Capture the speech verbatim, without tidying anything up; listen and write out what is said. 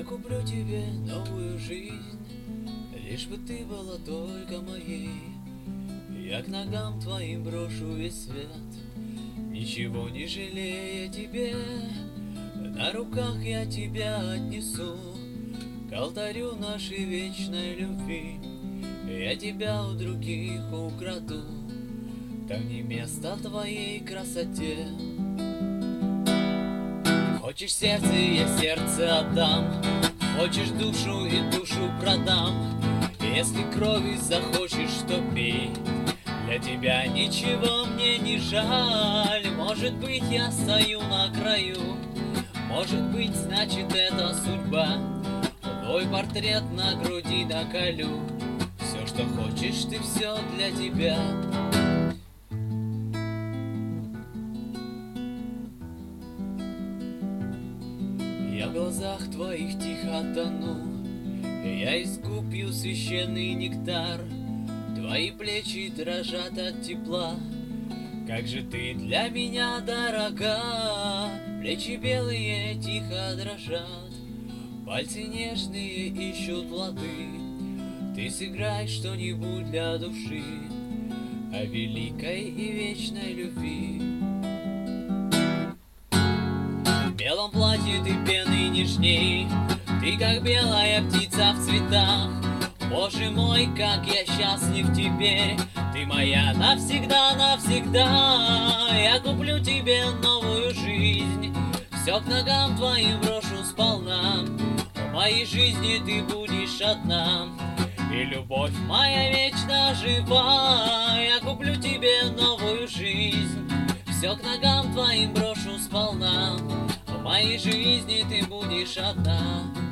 куплю тебе новую жизнь, лишь бы ты была только моей. Я к ногам твоим брошу весь свет, ничего не жалея тебе. На руках я тебя отнесу к алтарю нашей вечной любви. Я тебя у других украду, там не место твоей красоте. Хочешь сердце, я сердце отдам, хочешь душу и душу продам. Если крови захочешь, то пей, для тебя ничего мне не жаль. Может быть, я стою на краю, может быть, значит, это судьба. Твой портрет на груди наколю, все, что хочешь, ты все для тебя. Я в глазах твоих тихо тону, я из губ пью священный нектар. Твои плечи дрожат от тепла, как же ты для меня дорога. Плечи белые тихо дрожат, пальцы нежные ищут плоды. Ты сыграй что-нибудь для души о великой и вечной любви. В белом платье ты пеной нежней, ты как белая птица в цветах. Боже мой, как я счастлив теперь, ты моя навсегда, навсегда. Я куплю тебе новую жизнь, все к ногам твоим брошу сполна. В моей жизни ты будешь одна, и любовь моя вечно жива. Я куплю тебе новую жизнь, все к ногам твоим брошу сполна. В моей жизни ты будешь одна.